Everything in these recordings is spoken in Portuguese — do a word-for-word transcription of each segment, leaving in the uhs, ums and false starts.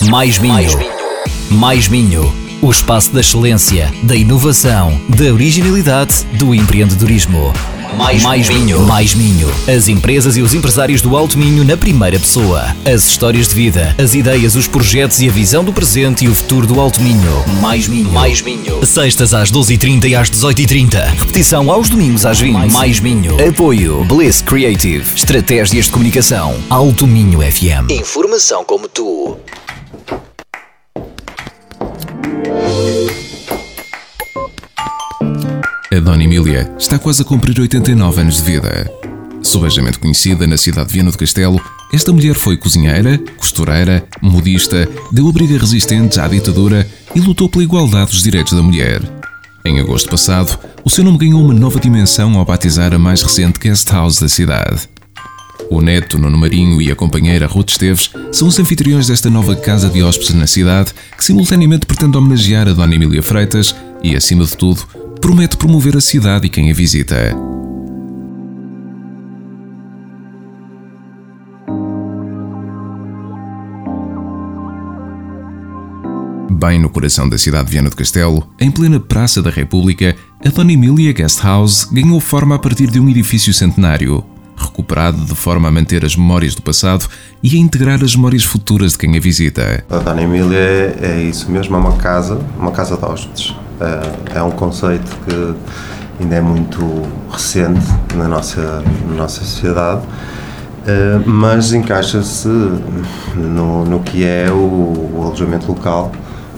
Mais Minho. Mais Minho. O espaço da excelência, da inovação, da originalidade, do empreendedorismo. Mais, mais Minho. Mais Minho. As empresas e os empresários do Alto Minho na primeira pessoa. As histórias de vida, as ideias, os projetos e a visão do presente e o futuro do Alto Minho. Mais Minho. Mais Minho. Sextas às doze e trinta e às dezoito e trinta. Repetição aos domingos às vinte. Mais, mais Minho. Apoio Bliss Creative. Estratégias de comunicação. Alto Minho F M. Informação como tu. A Dona Emília está quase a cumprir oitenta e nove anos de vida. Subejamente conhecida na cidade de Viana do Castelo, esta mulher foi cozinheira, costureira, modista, deu abrigo a resistentes à ditadura e lutou pela igualdade dos direitos da mulher. Em agosto passado, o seu nome ganhou uma nova dimensão ao batizar a mais recente guest house da cidade. O neto, Nuno Marinho, e a companheira Ruth Esteves são os anfitriões desta nova casa de hóspedes na cidade, que simultaneamente pretende homenagear a Dona Emília Freitas e, acima de tudo, promete promover a cidade e quem a visita. Bem no coração da cidade de Viana do Castelo, em plena Praça da República, a Dona Emília Guest House ganhou forma a partir de um edifício centenário, recuperado de forma a manter as memórias do passado e a integrar as memórias futuras de quem a visita. A Dona Emília é, é isso mesmo, é uma casa, uma casa de hóspedes. É, é um conceito que ainda é muito recente na nossa, na nossa sociedade, mas encaixa-se no, no que é o, o alojamento local,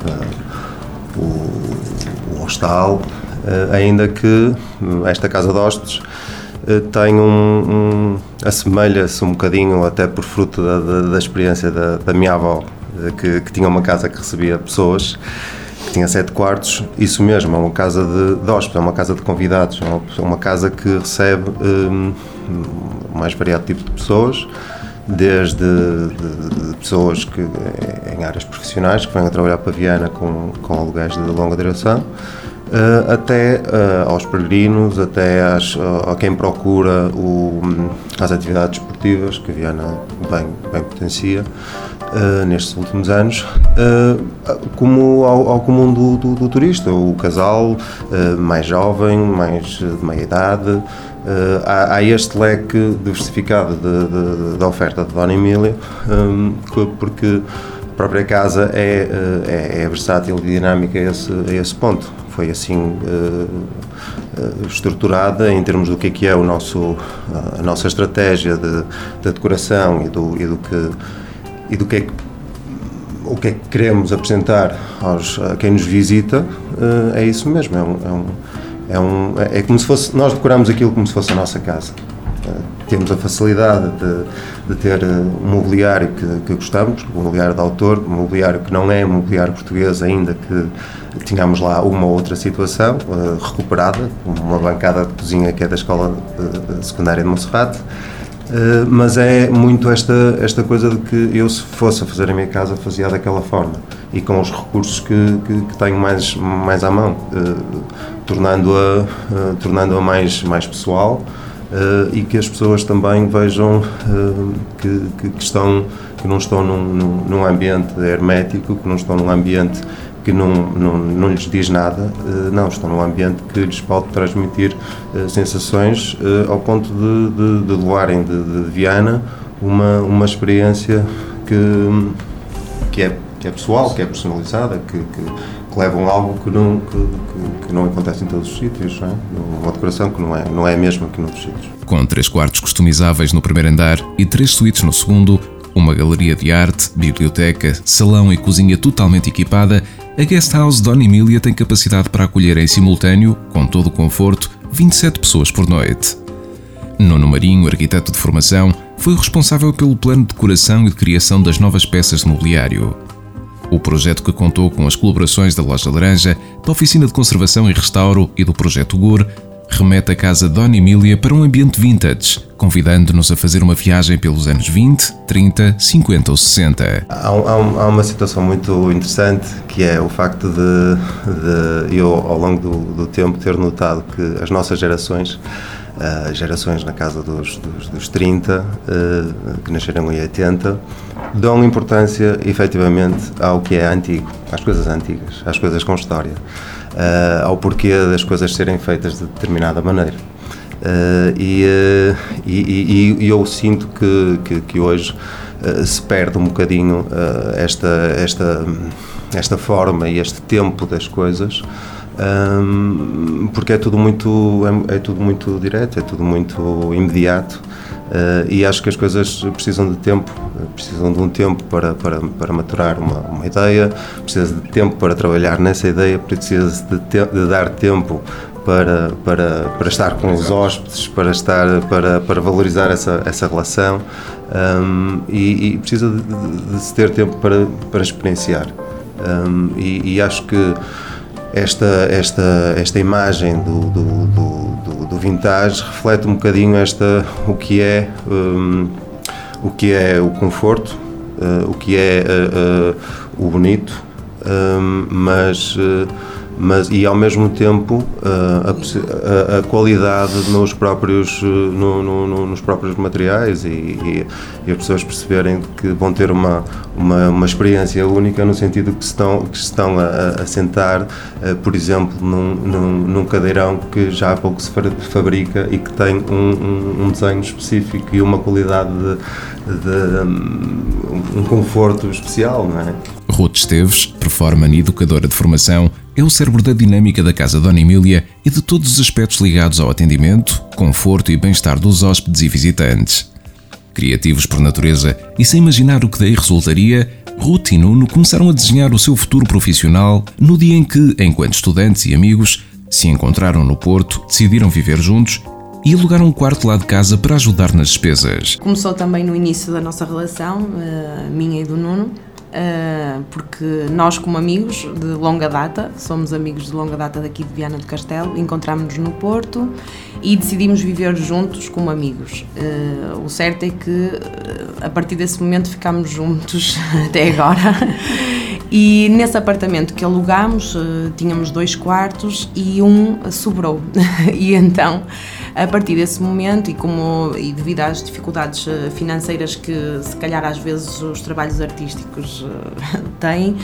o, o hostal, ainda que esta casa de hóspedes tem um, um assemelha-se um bocadinho, até por fruto da, da, da experiência da, da minha avó, que, que tinha uma casa que recebia pessoas, que tinha sete quartos. Isso mesmo, é uma casa de, de hóspedes, é uma casa de convidados, é uma, uma casa que recebe um, o mais variado tipo de pessoas, desde de, de pessoas que, em áreas profissionais que vêm a trabalhar para Viana com, com aluguéis de longa duração, Uh, até uh, aos peregrinos, até às, uh, a quem procura o, as atividades esportivas que a Viana bem, bem potencia uh, nestes últimos anos, uh, como ao, ao comum do, do, do turista, o casal uh, mais jovem, mais de meia idade. Uh, há, há este leque diversificado da oferta de Dona Emília, um, porque a própria casa é, é, é versátil e dinâmica a esse, a esse ponto. Foi assim uh, uh, estruturada em termos do que é, que é o nosso, uh, a nossa estratégia de, de decoração e do, e do que, e do que, é que o que é que queremos apresentar aos, a quem nos visita. Uh, é isso mesmo, é, um, é, um, é, um, é como se fosse, nós decoramos aquilo como se fosse a nossa casa. Uh, temos a facilidade de, de ter um mobiliário que, que gostamos, um mobiliário de autor, um mobiliário que não é um mobiliário português, ainda que tínhamos lá uma ou outra situação uh, recuperada, uma bancada de cozinha que é da Escola de, de Secundária de Monserrate, uh, mas é muito esta, esta coisa de que eu, se fosse a fazer a minha casa, fazia daquela forma e com os recursos que, que, que tenho mais, mais à mão, uh, tornando-a, uh, tornando-a mais, mais pessoal. Uh, e que as pessoas também vejam uh, que, que, que, estão, que não estão num, num, num ambiente hermético, que não estão num ambiente que não, não, não lhes diz nada, uh, não, estão num ambiente que lhes pode transmitir uh, sensações uh, ao ponto de, de, de levarem de, de Viana uma, uma experiência que, que, é, que é pessoal, que é personalizada, que, que, que levam algo que não, que, que, que não acontece em todos os sítios, não é? Uma decoração que não é, não é a mesma que noutros sítios. Com três quartos customizáveis no primeiro andar e três suítes no segundo, uma galeria de arte, biblioteca, salão e cozinha totalmente equipada, a Guest House Dona Emília tem capacidade para acolher em simultâneo, com todo o conforto, vinte e sete pessoas por noite. Nuno Marinho, arquiteto de formação, foi o responsável pelo plano de decoração e de criação das novas peças de mobiliário. O projeto, que contou com as colaborações da Loja Laranja, da Oficina de Conservação e Restauro e do Projeto G U R, remete a casa Dona Emília para um ambiente vintage, convidando-nos a fazer uma viagem pelos anos vinte, trinta, cinquenta ou sessenta. Há, há, há uma situação muito interessante, que é o facto de, de eu, ao longo do, do tempo, ter notado que as nossas gerações uh, gerações na casa dos, dos, dos trinta, uh, que nasceram em oitenta, dão importância efetivamente ao que é antigo, às coisas antigas, às coisas com história, uh, ao porquê das coisas serem feitas de determinada maneira. Uh, e, uh, e, e eu sinto que, que, que hoje uh, se perde um bocadinho uh, esta, esta, esta forma e este tempo das coisas, um, porque é tudo muito, é, é tudo muito direto, é tudo muito imediato, uh, e acho que as coisas precisam de tempo, precisam de um tempo para, para, para maturar uma, uma ideia, precisa de tempo para trabalhar nessa ideia, precisa de, te, de dar tempo Para, para, para estar com os hóspedes, para, estar, para, para valorizar essa, essa relação, um, e, e precisa de, de, de se ter tempo para, para experienciar. Um, e, e acho que esta, esta, esta imagem do, do, do, do vintage reflete um bocadinho esta, o, que é, um, o que é o conforto, uh, o que é uh, uh, o bonito, um, mas... Uh, mas e ao mesmo tempo a, a, a qualidade nos próprios, no, no, nos próprios materiais, e, e, e as pessoas perceberem que vão ter uma, uma, uma experiência única, no sentido que estão, que estão a, a sentar, por exemplo, num, num, num cadeirão que já há pouco se fabrica e que tem um, um, um desenho específico e uma qualidade de, de um, um conforto especial, não é? Ruth Esteves, performer e educadora de formação, é o cérebro da dinâmica da Casa Dona Emília e de todos os aspectos ligados ao atendimento, conforto e bem-estar dos hóspedes e visitantes. Criativos por natureza e sem imaginar o que daí resultaria, Ruth e Nuno começaram a desenhar o seu futuro profissional no dia em que, enquanto estudantes e amigos, se encontraram no Porto, decidiram viver juntos e alugaram um quarto lá de casa para ajudar nas despesas. Começou também no início da nossa relação, minha e do Nuno, porque nós, como amigos de longa data, somos amigos de longa data daqui de Viana do Castelo, encontrámos-nos no Porto e decidimos viver juntos como amigos. O certo é que a partir desse momento ficámos juntos até agora. E nesse apartamento que alugámos, tínhamos dois quartos e um sobrou. E então, a partir desse momento, e, como, e devido às dificuldades financeiras que se calhar às vezes os trabalhos artísticos têm,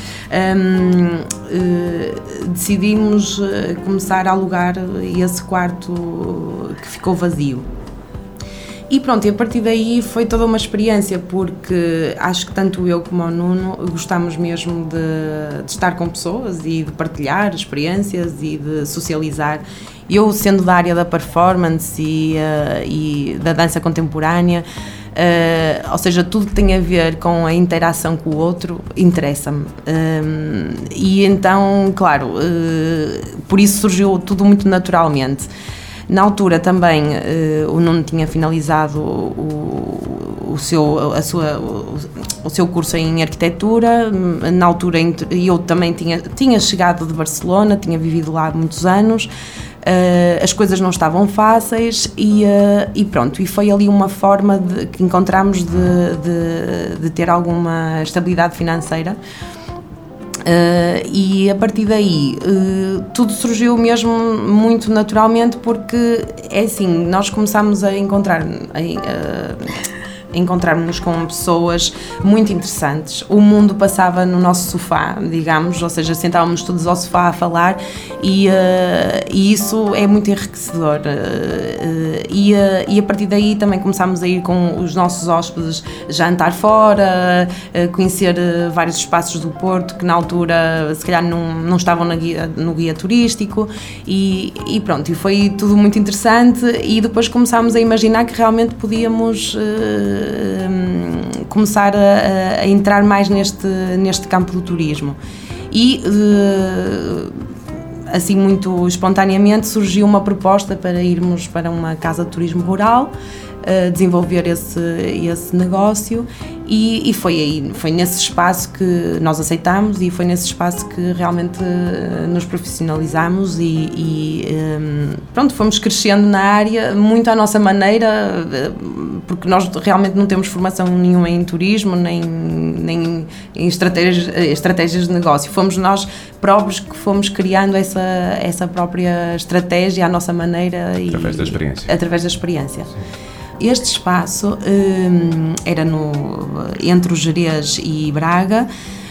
um, decidimos começar a alugar esse quarto que ficou vazio. E pronto, e a partir daí foi toda uma experiência, porque acho que tanto eu como o Nuno gostamos mesmo de, de estar com pessoas e de partilhar experiências e de socializar. Eu, sendo da área da performance e, uh, e da dança contemporânea, uh, ou seja, tudo que tem a ver com a interação com o outro interessa-me. Um, e então, claro, uh, por isso surgiu tudo muito naturalmente. Na altura também uh, o Nuno tinha finalizado o, o, seu, a sua, o, o seu curso em arquitetura. Na altura eu também tinha, tinha chegado de Barcelona, tinha vivido lá há muitos anos, uh, as coisas não estavam fáceis e, uh, e pronto, e foi ali uma forma de, que encontramos de, de, de ter alguma estabilidade financeira. Uh, e a partir daí uh, tudo surgiu mesmo muito naturalmente, porque é assim, nós começámos a encontrar a, uh, encontrarmos com pessoas muito interessantes. O mundo passava no nosso sofá, digamos, ou seja, sentávamos todos ao sofá a falar e, uh, e isso é muito enriquecedor. Uh, e, uh, e a partir daí também começámos a ir com os nossos hóspedes jantar fora, uh, conhecer uh, vários espaços do Porto que na altura se calhar não, não estavam na guia, no guia turístico, e, e pronto, e foi tudo muito interessante. E depois começámos a imaginar que realmente podíamos uh, começar a, a entrar mais neste, neste campo do turismo. E assim, muito espontaneamente, surgiu uma proposta para irmos para uma casa de turismo rural, desenvolver esse, esse negócio, e, e foi aí, foi nesse espaço que nós aceitámos, e foi nesse espaço que realmente nos profissionalizamos e, e pronto, fomos crescendo na área, muito à nossa maneira, porque nós realmente não temos formação nenhuma em turismo, nem, nem em estratégias, estratégias de negócio. Fomos nós próprios que fomos criando essa, essa própria estratégia à nossa maneira. Através e, da experiência. Através da experiência. Este espaço um, era no, entre o Gerês e Braga.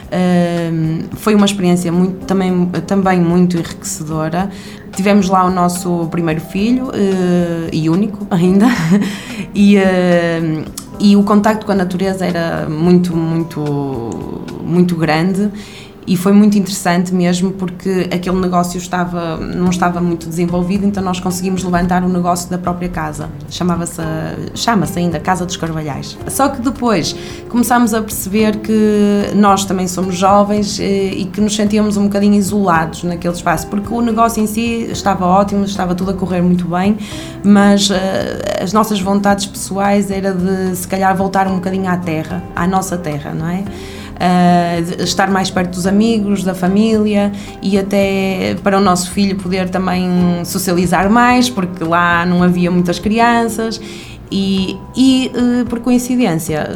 Um, foi uma experiência muito, também, também muito enriquecedora. Tivemos lá o nosso primeiro filho, uh, e único ainda, e, uh, e o contacto com a natureza era muito, muito, muito grande. E foi muito interessante mesmo, porque aquele negócio estava, não estava muito desenvolvido, então nós conseguimos levantar o negócio da própria casa. Chamava-se, chama-se ainda Casa dos Carvalhais. Só que depois começámos a perceber que nós também somos jovens e que nos sentíamos um bocadinho isolados naquele espaço, porque o negócio em si estava ótimo, estava tudo a correr muito bem, mas uh, as nossas vontades pessoais era de, se calhar, voltar um bocadinho à terra, à nossa terra, não é? Uh, estar mais perto dos amigos, da família, e até para o nosso filho poder também socializar mais, porque lá não havia muitas crianças. E, e uh, por coincidência,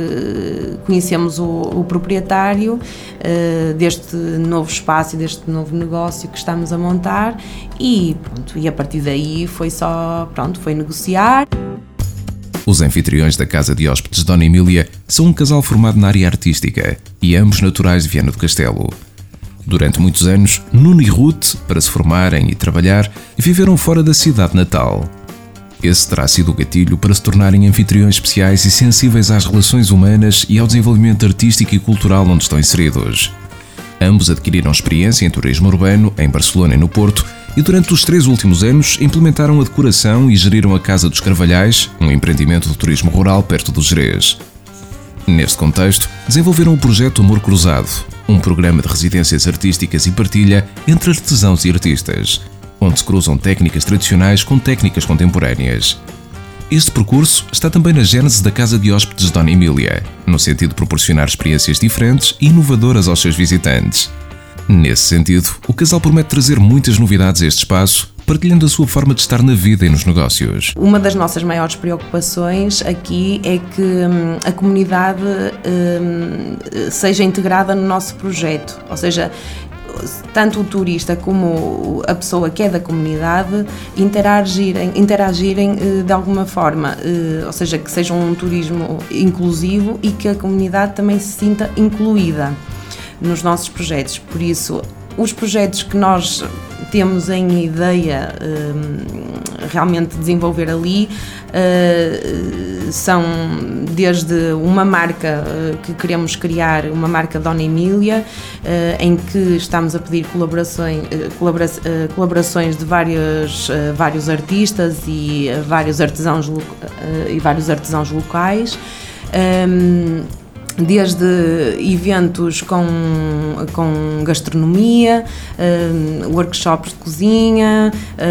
uh, conhecemos o, o proprietário uh, deste novo espaço e deste novo negócio que estamos a montar, e, pronto, e a partir daí foi só, pronto, foi negociar. Os anfitriões da Casa de Hóspedes Dona Emília são um casal formado na área artística e ambos naturais de Viana do Castelo. Durante muitos anos, Nuno e Ruth, para se formarem e trabalhar, viveram fora da cidade natal. Esse terá sido o gatilho para se tornarem anfitriões especiais e sensíveis às relações humanas e ao desenvolvimento artístico e cultural onde estão inseridos. Ambos adquiriram experiência em turismo urbano, em Barcelona e no Porto, e durante os três últimos anos implementaram a decoração e geriram a Casa dos Carvalhais, um empreendimento de turismo rural perto do Gerês. Neste contexto, desenvolveram o projeto Amor Cruzado, um programa de residências artísticas e partilha entre artesãos e artistas, onde se cruzam técnicas tradicionais com técnicas contemporâneas. Este percurso está também na gênese da Casa de Hóspedes Dona Emília, no sentido de proporcionar experiências diferentes e inovadoras aos seus visitantes. Nesse sentido, o casal promete trazer muitas novidades a este espaço, partilhando a sua forma de estar na vida e nos negócios. Uma das nossas maiores preocupações aqui é que hum, a comunidade hum, seja integrada no nosso projeto, ou seja, tanto o turista como a pessoa que é da comunidade interagirem, interagirem de alguma forma, ou seja, que seja um turismo inclusivo e que a comunidade também se sinta incluída nos nossos projetos. Por isso, os projetos que nós temos em ideia um, realmente desenvolver ali uh, são desde uma marca uh, que queremos criar, uma marca Dona Emília, uh, em que estamos a pedir colaborações, uh, colabora, uh, colaborações de vários, uh, vários artistas e uh, vários artesãos uh, e vários artesãos locais. Um, Desde eventos com, com gastronomia, uh, workshops de cozinha,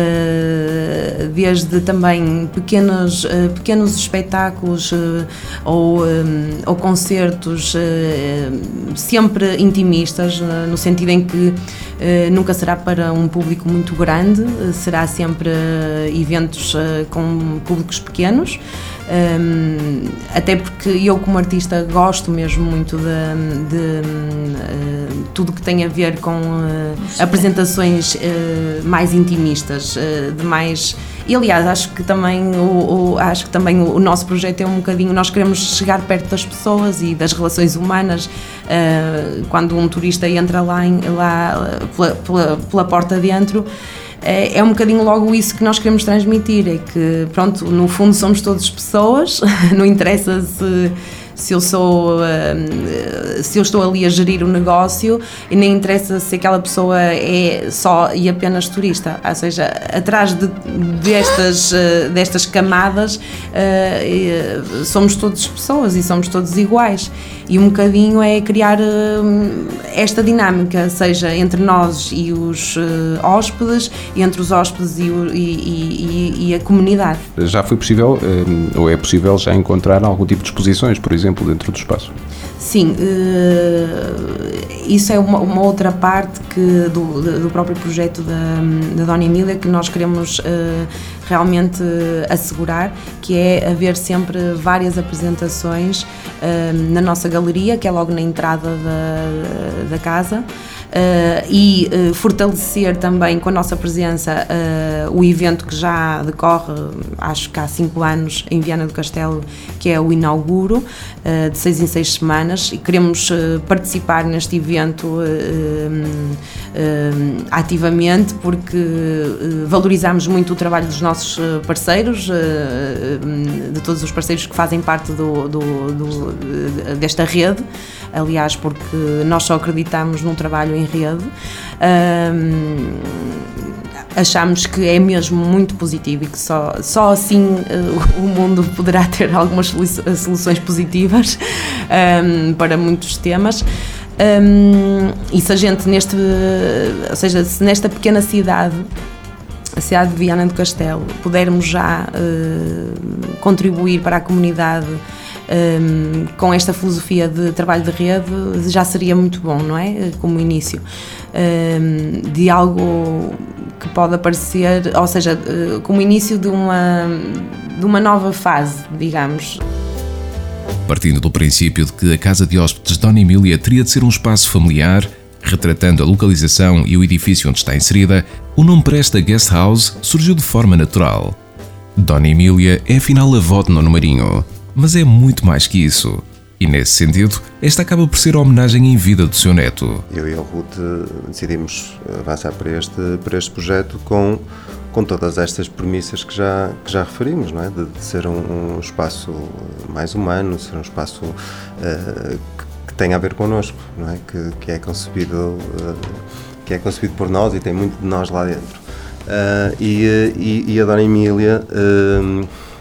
uh, desde também pequenos, uh, pequenos espetáculos uh, ou, um, ou concertos uh, sempre intimistas, uh, no sentido em que uh, nunca será para um público muito grande, uh, será sempre uh, eventos uh, com públicos pequenos. Um, até porque eu, como artista, gosto mesmo muito de, de uh, tudo que tem a ver com uh, apresentações uh, mais intimistas, uh, de mais. E aliás, acho que também o, o, acho que também o, o nosso projeto é um bocadinho, nós queremos chegar perto das pessoas e das relações humanas. Uh, quando um turista entra lá, em, lá pela, pela, pela porta dentro, é um bocadinho logo isso que nós queremos transmitir, é que, pronto, no fundo somos todas pessoas, não interessa se, se eu sou, se eu estou ali a gerir o negócio, e nem interessa se aquela pessoa é só e apenas turista, ou seja, atrás de, destas, destas camadas somos todas pessoas e somos todos iguais, e um bocadinho é criar esta dinâmica, seja entre nós e os hóspedes, entre os hóspedes e, o, e, e, e a comunidade. Já foi possível, ou é possível já encontrar algum tipo de exposições, por exemplo, dentro do espaço? Sim, isso é uma, uma outra parte que do, do próprio projeto da, da Dona Emília que nós queremos uh, realmente assegurar, que é haver sempre várias apresentações uh, na nossa galeria, que é logo na entrada da, da casa. Uh, e uh, fortalecer também com a nossa presença uh, o evento que já decorre, acho que há cinco anos, em Viana do Castelo, que é o Inauguro, uh, de seis em seis semanas, e queremos uh, participar neste evento uh, uh, ativamente, porque uh, valorizamos muito o trabalho dos nossos parceiros, uh, de todos os parceiros que fazem parte do, do, do, desta rede, aliás, porque nós só acreditamos num trabalho em rede. Um, achamos que é mesmo muito positivo e que só, só assim uh, o mundo poderá ter algumas soluções positivas um, para muitos temas. Um, e se a gente neste, ou seja, se nesta pequena cidade, a cidade de Viana do Castelo, pudermos já uh, contribuir para a comunidade Um, com esta filosofia de trabalho de rede, já seria muito bom, não é? Como início um, de algo que pode aparecer, ou seja, uh, como início de uma, de uma nova fase, digamos. Partindo do princípio de que a Casa de Hóspedes Dona Emília teria de ser um espaço familiar, retratando a localização e o edifício onde está inserida, o nome para esta guest house surgiu de forma natural. Dona Emília é afinal a avó de Nuno Marinho, mas é muito mais que isso. E nesse sentido, esta acaba por ser a homenagem em vida do seu neto. Eu e a Ruth decidimos avançar para este, para este projeto com, com todas estas premissas que já, que já referimos, não é? De, de ser um, um espaço mais humano, ser um espaço uh, que, que tem a ver connosco, não é? Que, que é concebido, uh, que é concebido por nós e tem muito de nós lá dentro. Uh, e, e, e a Dona Emília, uh,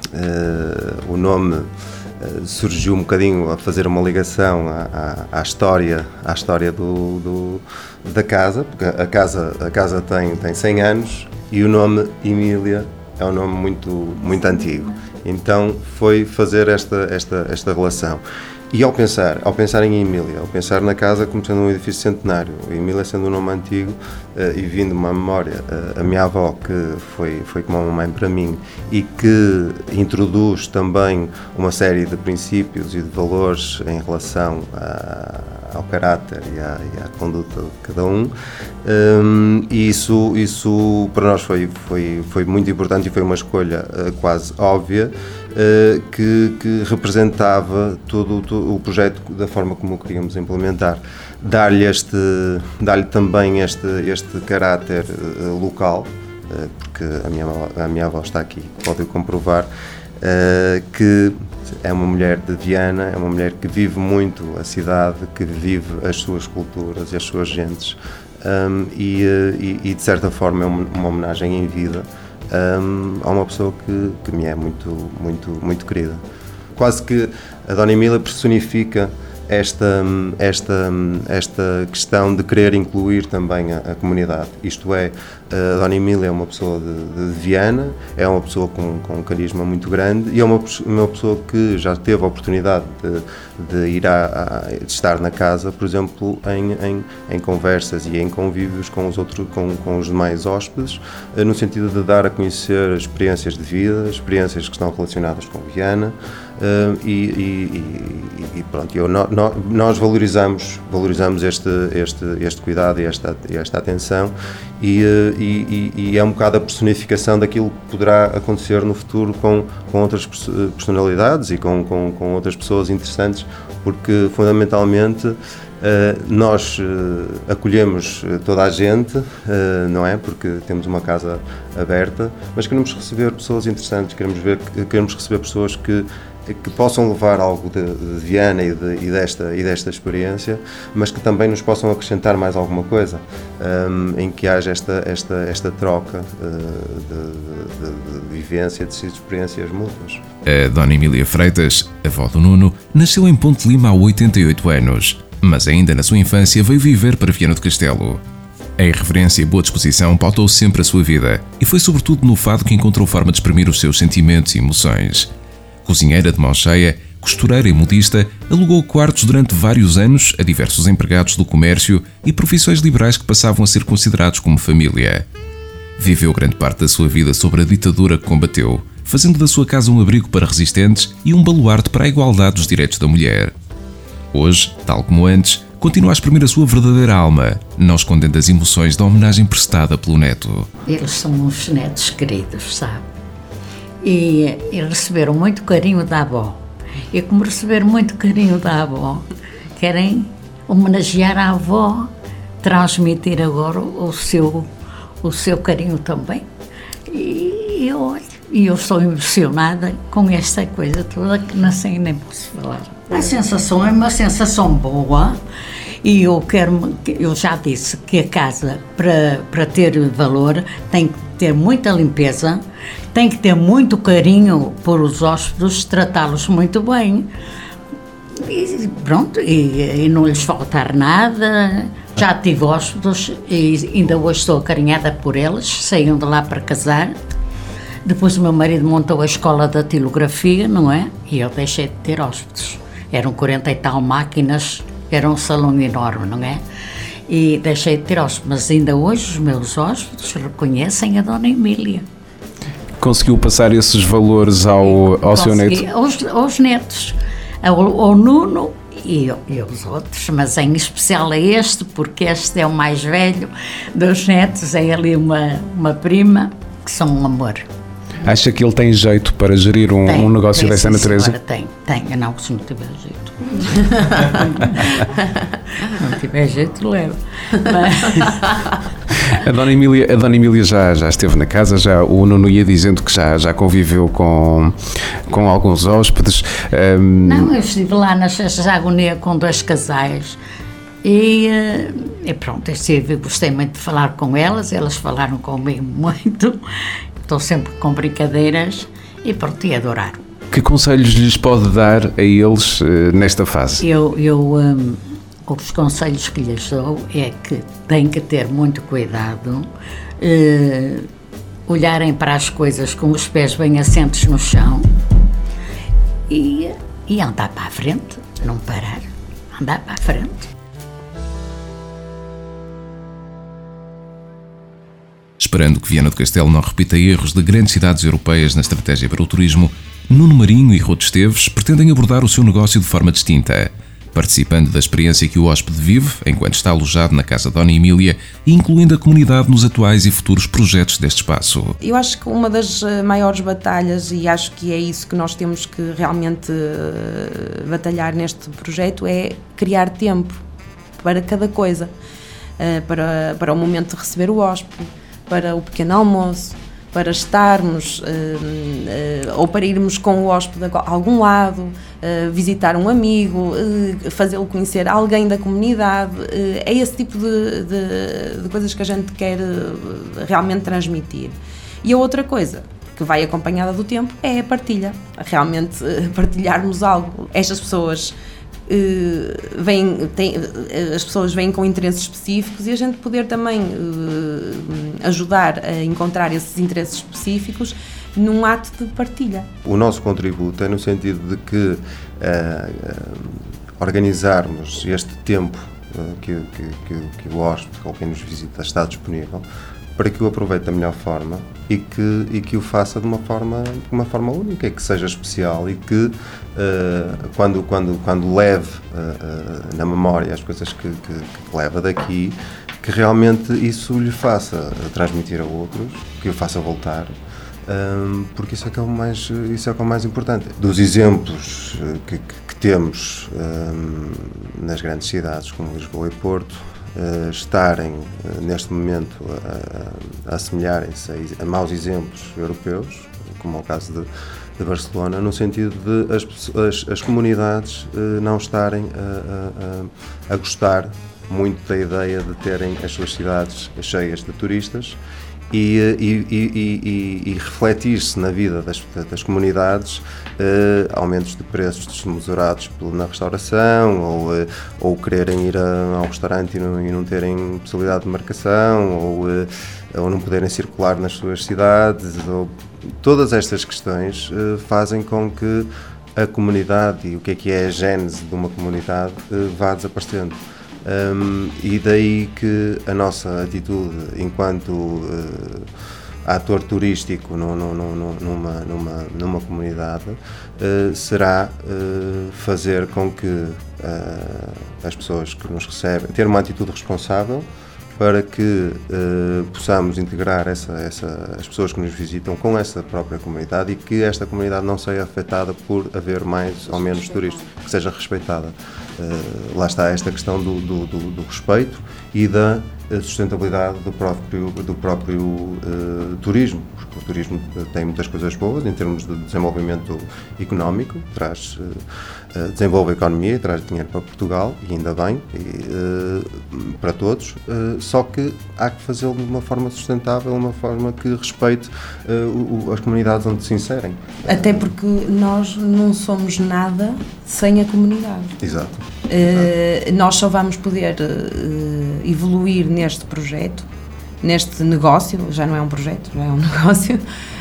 uh, o nome surgiu um bocadinho a fazer uma ligação à, à, à história, à história do, do, da casa, porque a casa, a casa tem, tem cem anos e o nome Emília é um nome muito, muito antigo. Então foi fazer esta, esta, esta relação. E ao pensar, ao pensar em Emília, ao pensar na casa como sendo um edifício centenário, Emília sendo um nome antigo uh, e vindo uma memória, uh, a minha avó, que foi, foi como uma mãe para mim e que introduz também uma série de princípios e de valores em relação a, ao caráter e à, e à conduta de cada um, um e isso, isso para nós foi, foi, foi muito importante e foi uma escolha uh, quase óbvia. Uh, que, que representava todo, todo o projeto da forma como o queríamos implementar. Dar-lhe este, dar-lhe também este, este caráter uh, local, uh, porque a minha, a minha avó está aqui, pode comprovar, uh, que é uma mulher de Viana, é uma mulher que vive muito a cidade, que vive as suas culturas e as suas gentes, um, e, uh, e, e de certa forma é uma, uma homenagem em vida Um, a uma pessoa que, que me é muito, muito, muito querida. Quase que a Dona Emília personifica esta, esta, esta questão de querer incluir também a, a comunidade. Isto é, a Dona Emília é uma pessoa de, de Viana, é uma pessoa com, com um carisma muito grande e é uma, uma pessoa que já teve a oportunidade de, de ir a, a de estar na casa, por exemplo, em, em, em conversas e em convívios com os, outros, com, com os demais hóspedes, no sentido de dar a conhecer experiências de vida, experiências que estão relacionadas com Viana. Uh, e, e, e pronto, eu, no, no, nós valorizamos, valorizamos este, este, este cuidado e esta, esta atenção e, uh, e, e é um bocado a personificação daquilo que poderá acontecer no futuro com, com outras personalidades e com, com, com outras pessoas interessantes, porque fundamentalmente uh, nós uh, acolhemos toda a gente, uh, não é? Porque temos uma casa aberta, mas queremos receber pessoas interessantes, queremos, ver, queremos receber pessoas que que possam levar algo de, de Viana e, de, e, desta, e desta experiência, mas que também nos possam acrescentar mais alguma coisa, um, em que haja esta, esta, esta troca uh, de, de, de vivência, de experiências mútuas. A Dona Emília Freitas, avó do Nuno, nasceu em Ponte Lima há oitenta e oito anos, mas ainda na sua infância veio viver para Viana do Castelo. A irreverência e boa disposição pautou sempre a sua vida, e foi sobretudo no fado que encontrou forma de exprimir os seus sentimentos e emoções. Cozinheira de mão cheia, costureira e modista, alugou quartos durante vários anos a diversos empregados do comércio e profissões liberais que passavam a ser considerados como família. Viveu grande parte da sua vida sobre a ditadura que combateu, fazendo da sua casa um abrigo para resistentes e um baluarte para a igualdade dos direitos da mulher. Hoje, tal como antes, continua a exprimir a sua verdadeira alma, não escondendo as emoções da homenagem prestada pelo neto. Eles são uns netos queridos, sabe? E, e receberam muito carinho da avó. E como receberam muito carinho da avó, querem homenagear a avó, transmitir agora o seu, o seu carinho também. E eu olho, e eu estou emocionada com esta coisa toda que não sei nem posso falar. A sensação é uma sensação boa e eu quero, eu já disse que a casa, para, para ter valor, tem que ter muita limpeza, tem que ter muito carinho por os hóspedes, tratá-los muito bem. E pronto, e, e não lhes faltar nada. Já tive hóspedes e ainda hoje estou acarinhada por eles, saíam de lá para casar. Depois o meu marido montou a escola da tilografia, não é? E eu deixei de ter hóspedes. Eram quarenta e tal máquinas, era um salão enorme, não é? E deixei de ter hóspedes, mas ainda hoje os meus hóspedes reconhecem a Dona Emília. Conseguiu passar esses valores ao, ao seu neto? Aos, aos netos, ao, ao Nuno e, e aos outros, mas em especial a este, porque este é o mais velho dos netos, é ali uma, uma prima, que são um amor. Acha que ele tem jeito para gerir um, tem, um negócio tem, dessa sim, natureza? Senhora, tem, tem. Eu não, se não tiver jeito. Não tiver jeito, leva. Mas... A Dona Emília, a Dona Emília já, já esteve na casa, já, o Nuno ia dizendo que já, já conviveu com, com alguns hóspedes. Um... Não, eu estive lá na Agonia com dois casais e, e pronto, eu estive, gostei muito de falar com elas, elas falaram comigo muito. Estou sempre com brincadeiras e pronto, e adoraram. Que conselhos lhes pode dar a eles uh, nesta fase? Eu, eu um, os conselhos que lhes dou é que têm que ter muito cuidado, uh, olharem para as coisas com os pés bem assentos no chão e, e andar para a frente, não parar, andar para a frente. Esperando que Viana do Castelo não repita erros de grandes cidades europeias na estratégia para o turismo, Nuno Marinho e Ruth Esteves pretendem abordar o seu negócio de forma distinta, participando da experiência que o hóspede vive enquanto está alojado na casa Dona Emília e incluindo a comunidade nos atuais e futuros projetos deste espaço. Eu acho que uma das maiores batalhas, e acho que é isso que nós temos que realmente batalhar neste projeto, é criar tempo para cada coisa, para, para o momento de receber o hóspede, para o pequeno almoço, para estarmos, uh, uh, ou para irmos com o hóspede a algum lado, uh, visitar um amigo, uh, fazê-lo conhecer alguém da comunidade, uh, é esse tipo de, de, de coisas que a gente quer uh, realmente transmitir. E a outra coisa que vai acompanhada do tempo é a partilha, realmente uh, partilharmos algo. Estas pessoas Uh, vêm, tem, as pessoas vêm com interesses específicos e a gente poder também uh, ajudar a encontrar esses interesses específicos num ato de partilha. O nosso contributo é no sentido de que uh, uh, organizarmos este tempo uh, que, que, que, que o hóspede ou quem nos visita está disponível para que o aproveite da melhor forma e que, e que o faça de uma forma, de uma forma única, que seja especial e que uh, quando, quando, quando leve uh, uh, na memória as coisas que, que, que leva daqui, que realmente isso lhe faça transmitir a outros, que o faça voltar, um, porque isso é que é o mais, isso é que é o mais importante. Dos exemplos que, que, que temos um, nas grandes cidades como Lisboa e Porto, Uh, estarem uh, neste momento a, a, a assemelharem-se a, a maus exemplos europeus, como é o caso de, de Barcelona, no sentido de as, as, as comunidades uh, não estarem a, a, a gostar muito da ideia de terem as suas cidades cheias de turistas e, e, e, e, e refletir-se na vida das, das comunidades uh, aumentos de preços desmesurados na restauração ou, uh, ou quererem ir a, ao restaurante e não, e não terem possibilidade de marcação ou, uh, ou não poderem circular nas suas cidades. Ou, todas estas questões uh, fazem com que a comunidade e o que é que é a gênese de uma comunidade uh, vá desaparecendo. Um, e daí que a nossa atitude enquanto uh, ator turístico no, no, no, numa, numa, numa comunidade uh, será uh, fazer com que uh, as pessoas que nos recebem, ter uma atitude responsável para que uh, possamos integrar essa, essa, as pessoas que nos visitam com essa própria comunidade e que esta comunidade não seja afetada por haver mais ou menos turistas, que seja respeitada. Uh, lá está esta questão do, do, do, do respeito e da sustentabilidade do próprio, do próprio uh, turismo, porque o turismo tem muitas coisas boas em termos de desenvolvimento económico, traz, uh, uh, desenvolve a economia, traz dinheiro para Portugal, e ainda bem, e, uh, para todos, uh, só que há que fazê-lo de uma forma sustentável, uma forma que respeite uh, o, as comunidades onde se inserem. Até porque nós não somos nada sem a comunidade. Exato. Uh, nós só vamos poder uh, evoluir neste projeto, neste negócio, já não é um projeto, já é um negócio,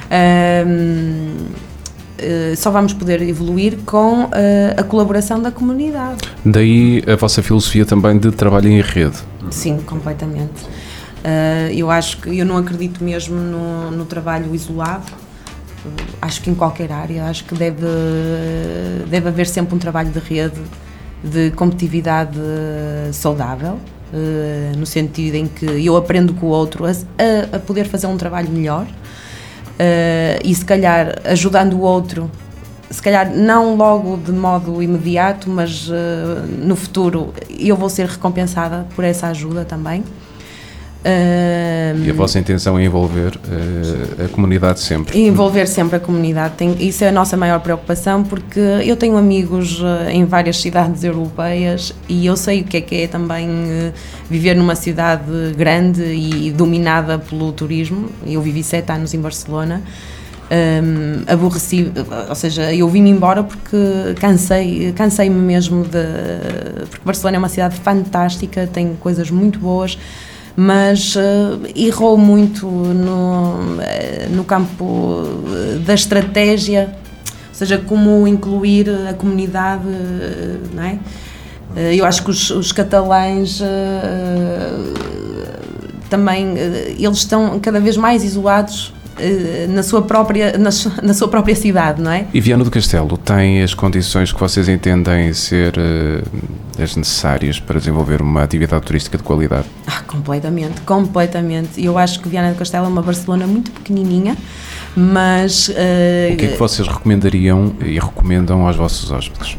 uh, uh, só vamos poder evoluir com uh, a colaboração da comunidade. Daí a vossa filosofia também de trabalho em rede. Sim, completamente. Uh, eu acho que, eu não acredito mesmo no, no trabalho isolado, uh, acho que em qualquer área, acho que deve, deve haver sempre um trabalho de rede, de competitividade saudável, uh, no sentido em que eu aprendo com o outro a, a poder fazer um trabalho melhor uh, e se calhar ajudando o outro, se calhar não logo de modo imediato, mas uh, no futuro eu vou ser recompensada por essa ajuda também. Uh, e a vossa intenção é envolver uh, a comunidade sempre? Envolver sempre a comunidade, tem, isso é a nossa maior preocupação, porque eu tenho amigos uh, em várias cidades europeias e eu sei o que é que é também uh, viver numa cidade grande e dominada pelo turismo. Eu vivi sete anos em Barcelona, um, aborreci, ou seja, eu vim-me embora porque cansei, cansei-me mesmo de... porque Barcelona é uma cidade fantástica, tem coisas muito boas, mas uh, errou muito no, no campo da estratégia, ou seja, como incluir a comunidade, não é? Uh, eu acho que os, os catalães uh, também, uh, eles estão cada vez mais isolados uh, na sua própria, na, na sua própria cidade, não é? E Viana do Castelo tem as condições que vocês entendem ser uh, as necessárias para desenvolver uma atividade turística de qualidade? Ah, completamente, completamente. Eu acho que Viana do Castelo é uma Barcelona muito pequenininha, mas... Uh, o que é que vocês recomendariam e recomendam aos vossos hóspedes?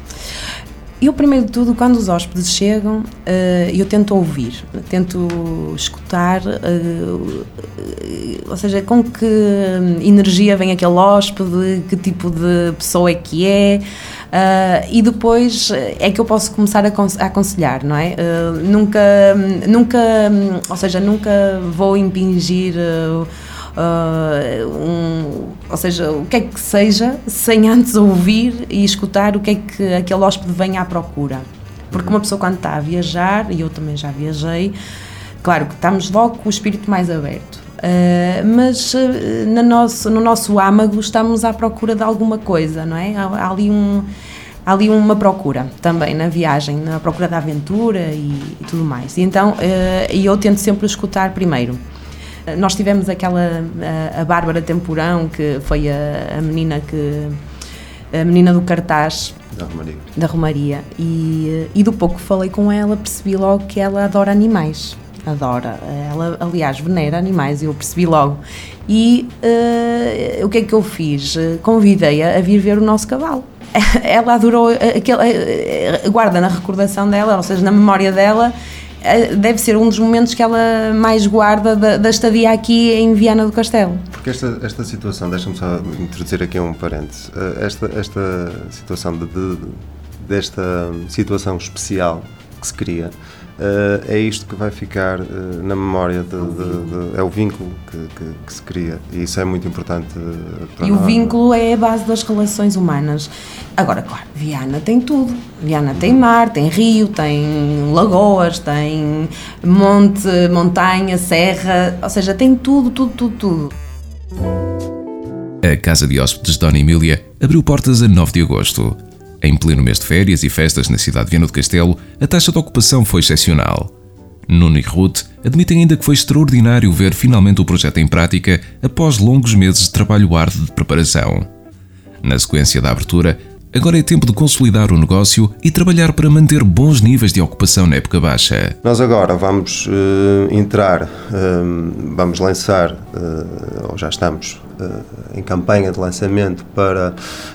Eu, primeiro de tudo, quando os hóspedes chegam, uh, eu tento ouvir, tento escutar, uh, ou seja, com que energia vem aquele hóspede, que tipo de pessoa é que é, uh, e depois é que eu posso começar a, acon- a aconselhar, não é? Uh, nunca, nunca, ou seja, nunca vou impingir... Uh, Uh, um, ou seja, o que é que seja, sem antes ouvir e escutar o que é que aquele hóspede vem à procura. Porque uma pessoa, quando está a viajar, e eu também já viajei, claro que estamos logo com o espírito mais aberto, uh, mas uh, no, nosso, no nosso âmago estamos à procura de alguma coisa, não é? Há, há ali um... Há ali uma procura também na viagem, na procura da aventura e, e tudo mais. E então uh, eu tento sempre escutar primeiro. Nós tivemos aquela, a, a Bárbara Temporão, que foi a, a menina que, a menina do cartaz da Romaria, da Romaria e, e do pouco que falei com ela percebi logo que ela adora animais, adora, ela aliás venera animais, eu percebi logo. E uh, o que é que eu fiz? Convidei-a a vir ver o nosso cavalo. Ela adorou, aquele, guarda na recordação dela, ou seja, na memória dela, deve ser um dos momentos que ela mais guarda da, da estadia aqui em Viana do Castelo. Porque esta, esta situação, deixa-me só introduzir aqui um parênteses, esta, esta situação de, de, desta situação especial que se cria, Uh, é isto que vai ficar uh, na memória, de, de, de, é o vínculo que, que, que se cria, e isso é muito importante uh, para E nós. O vínculo é a base das relações humanas. Agora, claro, Viana tem tudo. Viana tem mar, tem rio, tem lagoas, tem monte, montanha, serra, ou seja, tem tudo, tudo, tudo, tudo. A Casa de Hóspedes Dona Emília abriu portas a nove de agosto. Em pleno mês de férias e festas na cidade de Viana do Castelo, a taxa de ocupação foi excepcional. Nuno e Ruth admitem ainda que foi extraordinário ver finalmente o projeto em prática após longos meses de trabalho árduo de preparação. Na sequência da abertura, agora é tempo de consolidar o negócio e trabalhar para manter bons níveis de ocupação na época baixa. Nós agora vamos uh, entrar, uh, vamos lançar, uh, ou já estamos uh, em campanha de lançamento para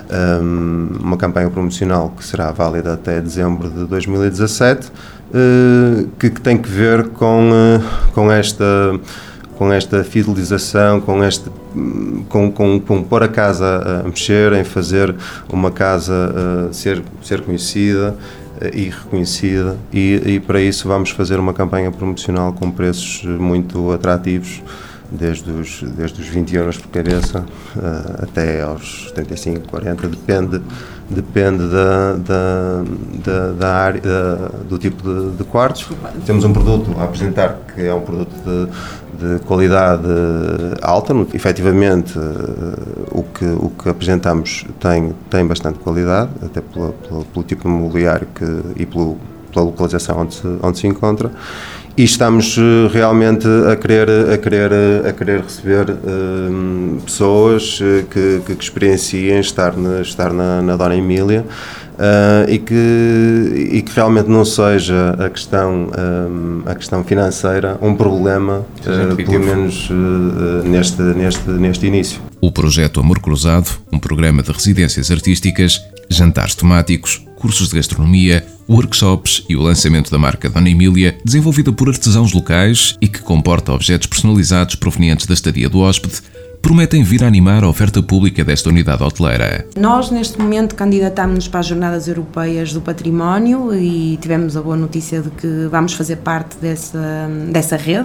um, uma campanha promocional que será válida até dezembro de dois mil e dezassete, uh, que, que tem que ver com, uh, com esta... com esta fidelização, com, este, com, com, com pôr a casa a mexer, em fazer uma casa uh, ser, ser conhecida uh, e reconhecida, e, e para isso vamos fazer uma campanha promocional com preços muito atrativos, desde os, desde os vinte euros por cabeça uh, até aos setenta e cinco, quarenta, depende, depende da, da, da, da área, da, do tipo de, de quartos. Temos um produto a apresentar que é um produto de, de qualidade alta. Efetivamente, uh, o, que, o que apresentamos tem, tem bastante qualidade, até pela, pela, pelo tipo de mobiliário que, e pelo, pela localização onde se, onde se encontra. E estamos uh, realmente a querer, a querer, a querer receber uh, pessoas uh, que, que, que experienciem estar na, estar na, na Dona Emília uh, e, que, e que realmente não seja a questão, um, a questão financeira um problema, uh, pelo menos uh, neste, neste, neste início. O projeto Amor Cruzado, um programa de residências artísticas, jantares temáticos, cursos de gastronomia, workshops e o lançamento da marca Dona Emília, desenvolvida por artesãos locais e que comporta objetos personalizados provenientes da estadia do hóspede, prometem vir a animar a oferta pública desta unidade hoteleira. Nós, neste momento, candidatámos-nos para as Jornadas Europeias do Património e tivemos a boa notícia de que vamos fazer parte dessa, dessa rede,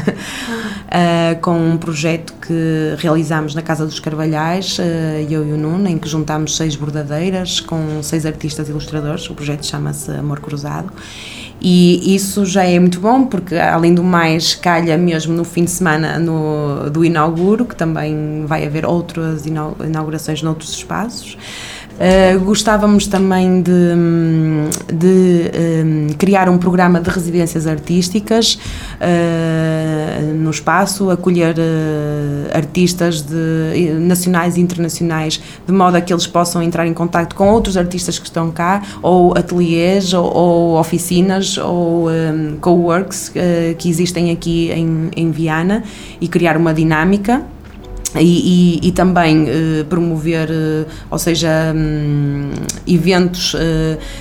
uh, com um projeto que realizámos na Casa dos Carvalhais, uh, eu e o Nuno, em que juntámos seis bordadeiras com seis artistas ilustradores. O projeto chama-se Amor Cruzado. E isso já é muito bom, porque além do mais calha mesmo no fim de semana no, do inauguro, que também vai haver outras inaugurações noutros espaços. Uh, gostávamos também de, de um, criar um programa de residências artísticas uh, no espaço, acolher uh, artistas de, nacionais e internacionais, de modo a que eles possam entrar em contacto com outros artistas que estão cá, ou ateliês, ou, ou oficinas, ou um, co-works uh, que existem aqui em, em Viana, e criar uma dinâmica. E, e, e também uh, promover, uh, ou seja, um, eventos, uh,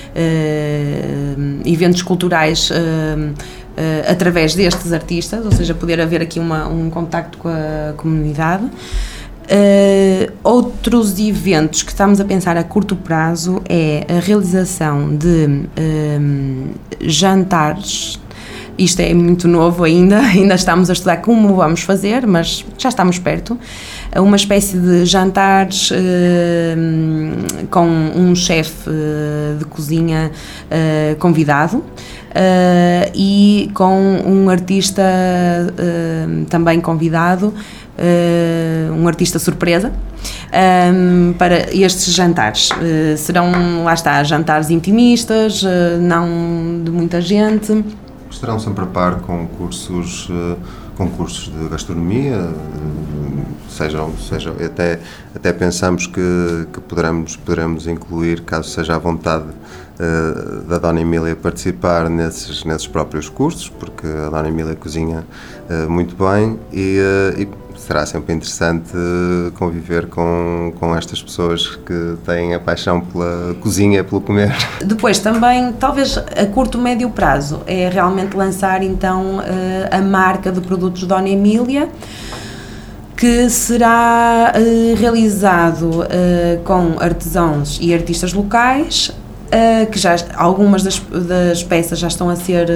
uh, eventos culturais uh, uh, através destes artistas, ou seja, poder haver aqui uma, um contacto com a comunidade. Uh, outros eventos que estamos a pensar a curto prazo é a realização de um, jantares. Isto é muito novo ainda, ainda estamos a estudar como vamos fazer, mas já estamos perto. Uma espécie de jantares eh, com um chefe de cozinha eh, convidado eh, e com um artista eh, também convidado, eh, um artista surpresa. Um, para estes jantares uh, serão, lá está, jantares intimistas, uh, não de muita gente. Estarão sempre a par com cursos, com cursos de gastronomia, sejam, sejam, até, até pensamos que, que poderemos, poderemos incluir, caso seja à vontade uh, da Dona Emília participar nesses, nesses próprios cursos, porque a Dona Emília cozinha uh, muito bem e, uh, e será sempre interessante conviver com, com estas pessoas que têm a paixão pela cozinha, pelo comer. Depois também, talvez a curto, médio prazo, é realmente lançar então a marca de produtos Dona Emília, que será realizado com artesãos e artistas locais, que já algumas das, das peças já estão a ser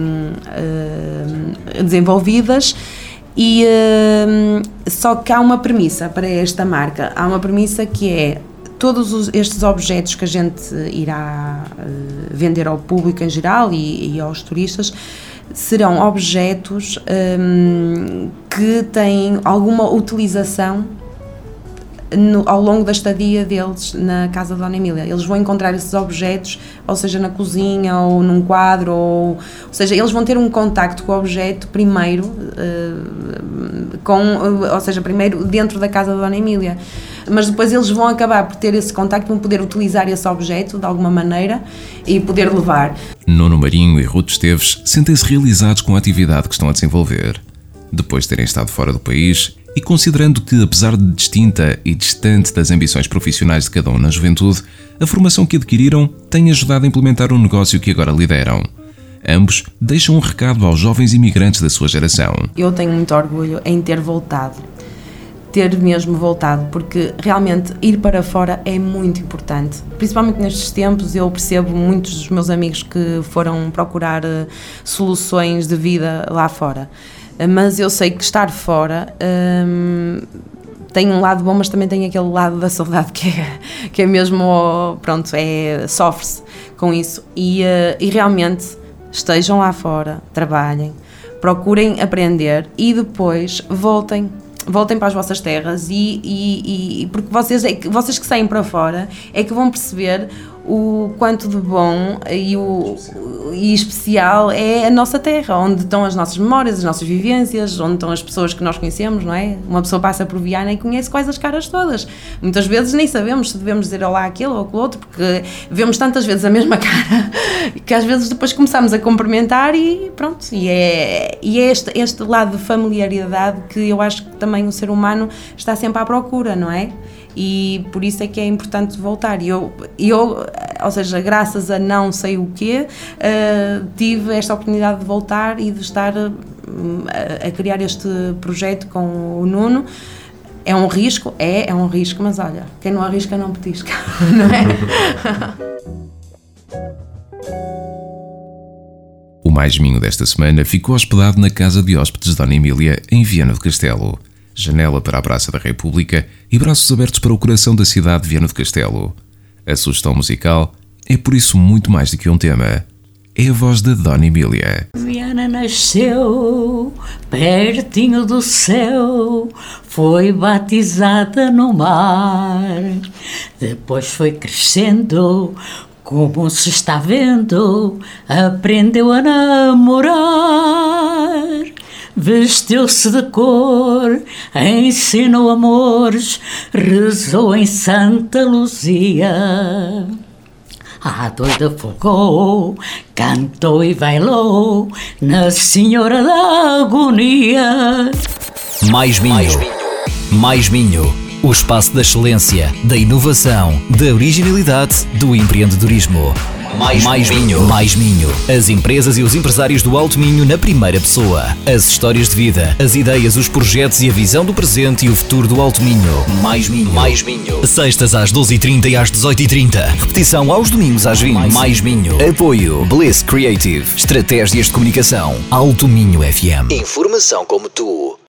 desenvolvidas. E uh, só que há uma premissa para esta marca, há uma premissa que é todos os, estes objetos que a gente irá uh, vender ao público em geral e, e aos turistas serão objetos um, que têm alguma utilização no, ao longo da estadia deles na casa da Dona Emília. Eles vão encontrar esses objetos, ou seja, na cozinha ou num quadro, ou, ou seja, eles vão ter um contacto com o objeto primeiro, uh, com, uh, ou seja, primeiro dentro da casa da Dona Emília. Mas depois eles vão acabar por ter esse contacto, vão poder utilizar esse objeto de alguma maneira e poder levar. Nuno Marinho e Ruth Esteves sentem-se realizados com a atividade que estão a desenvolver. Depois de terem estado fora do país e considerando que, apesar de distinta e distante das ambições profissionais de cada um na juventude, a formação que adquiriram tem ajudado a implementar o negócio que agora lideram. Ambos deixam um recado aos jovens imigrantes da sua geração. Eu tenho muito orgulho em ter voltado. ter mesmo voltado, porque realmente ir para fora é muito importante. Principalmente nestes tempos, eu percebo muitos dos meus amigos que foram procurar uh, soluções de vida lá fora. Uh, mas eu sei que estar fora um, tem um lado bom, mas também tem aquele lado da saudade que é, que é mesmo, pronto, é, sofre-se com isso. E, uh, e realmente estejam lá fora, trabalhem, procurem aprender e depois voltem. Voltem para as vossas terras e, e, e porque vocês, é que, vocês que saem para fora é que vão perceber o quanto de bom e, o, e especial é a nossa terra, onde estão as nossas memórias, as nossas vivências, onde estão as pessoas que nós conhecemos, não é? Uma pessoa passa por Viana e conhece quase as caras todas. Muitas vezes nem sabemos se devemos dizer olá àquele ou àquele outro, porque vemos tantas vezes a mesma cara que às vezes depois começamos a cumprimentar e pronto. E é, e é este, este lado de familiaridade que eu acho que também o ser humano está sempre à procura, não é? E por isso é que é importante voltar. E eu, eu, ou seja, graças a não sei o quê, uh, tive esta oportunidade de voltar e de estar uh, a, a criar este projeto com o Nuno. É um risco? É, é um risco, mas olha, quem não arrisca não petisca, não é? O Mais Minho desta semana ficou hospedado na Casa de Hóspedes Dona Emília, em Viana do Castelo. Janela para a Praça da República e braços abertos para o coração da cidade de Viana do Castelo. A sugestão musical é por isso muito mais do que um tema. É a voz da Dona Emília. Viana nasceu pertinho do céu, foi batizada no mar, depois foi crescendo, como se está vendo, aprendeu a namorar. Vestiu-se de cor, ensinou amores, rezou em Santa Luzia. A doida folgou, cantou e bailou na Senhora da Agonia. Mais Minho. Mais Minho. O espaço da excelência, da inovação, da originalidade, do empreendedorismo. Mais, mais Minho. Mais Minho. As empresas e os empresários do Alto Minho na primeira pessoa. As histórias de vida, as ideias, os projetos e a visão do presente e o futuro do Alto Minho. Mais Minho. Mais Minho. Sextas às doze e trinta e às dezoito e trinta. Repetição aos domingos às vinte. Mais Minho. Apoio Bliss Creative. Estratégias de comunicação. Alto Minho F M. Informação como tu.